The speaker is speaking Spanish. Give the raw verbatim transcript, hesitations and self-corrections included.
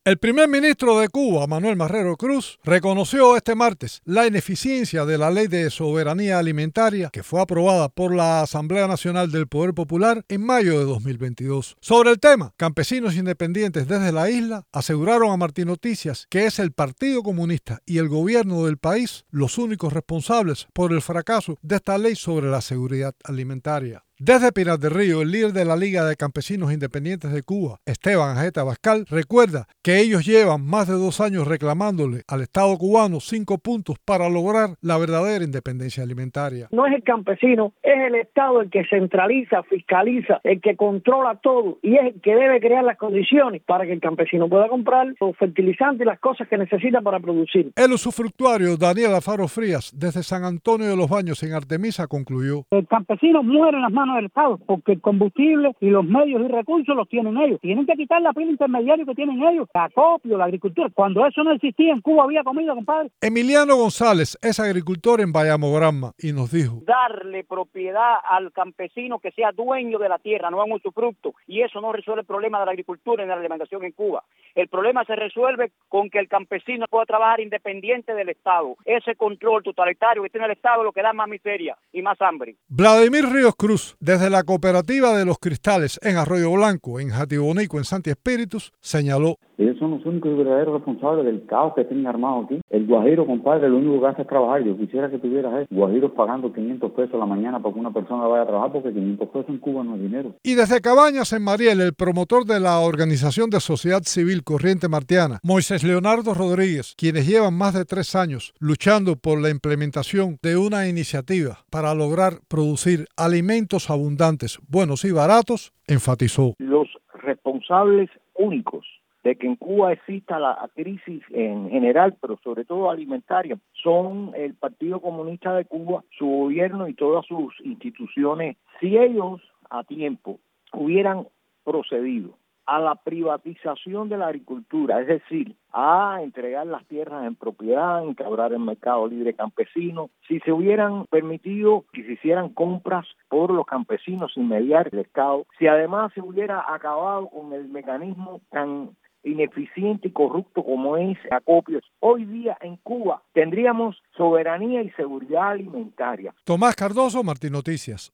El primer ministro de Cuba, Manuel Marrero Cruz, reconoció este martes la ineficiencia de la Ley de Soberanía Alimentaria que fue aprobada por la Asamblea Nacional del Poder Popular en mayo de dos mil veintidós. Sobre el tema, campesinos independientes desde la isla aseguraron a Martín Noticias que es el Partido Comunista y el gobierno del país los únicos responsables por el fracaso de esta ley sobre la seguridad alimentaria. Desde Pinar del Río, el líder de la Liga de Campesinos Independientes de Cuba, Esteban Ajeta Abascal, recuerda que ellos llevan más de dos años reclamándole al Estado cubano cinco puntos para lograr la verdadera independencia alimentaria. No es el campesino, es el Estado el que centraliza, fiscaliza, el que controla todo y es el que debe crear las condiciones para que el campesino pueda comprar los fertilizantes y las cosas que necesita para producir. El usufructuario Daniel Alfaro Frías, desde San Antonio de los Baños en Artemisa, concluyó: el campesino muere en las manos del Estado, porque el combustible y los medios y recursos los tienen ellos. Tienen que quitar la pila intermediaria que tienen ellos, el acopio, la agricultura. Cuando eso no existía, en Cuba había comida, compadre. Emiliano González es agricultor en Bayamo Granma y nos dijo: darle propiedad al campesino que sea dueño de la tierra, no en usufructo, y eso no resuelve el problema de la agricultura y de la alimentación en Cuba. El problema se resuelve con que el campesino pueda trabajar independiente del Estado. Ese control totalitario que tiene el Estado es lo que da más miseria y más hambre. Vladimir Ríos Cruz, desde la cooperativa de los Cristales en Arroyo Blanco, en Jatibonico, en Santi Espíritus, señaló: ellos son los únicos y verdaderos responsables del caos que tienen armado aquí. El guajiro, compadre, lo único que hace es trabajar. Yo quisiera que tuvieras eso. Guajiros pagando quinientos pesos a la mañana para que una persona vaya a trabajar, porque quinientos pesos en Cuba no es dinero. Y desde Cabañas, en Mariel, el promotor de la Organización de Sociedad Civil Corriente Martiana, Moisés Leonardo Rodríguez, quienes llevan más de tres años luchando por la implementación de una iniciativa para lograr producir alimentos abundantes, buenos y baratos, enfatizó: los responsables únicos de que en Cuba exista la crisis en general, pero sobre todo alimentaria, son el Partido Comunista de Cuba, su gobierno y todas sus instituciones. Si ellos a tiempo hubieran procedido a la privatización de la agricultura, es decir, a entregar las tierras en propiedad, entablar el mercado libre campesino, si se hubieran permitido que se hicieran compras por los campesinos sin mediar el Estado, si además se hubiera acabado con el mecanismo tan ineficiente y corrupto como es acopios, hoy día en Cuba tendríamos soberanía y seguridad alimentaria. Tomás Cardoso, Martín Noticias.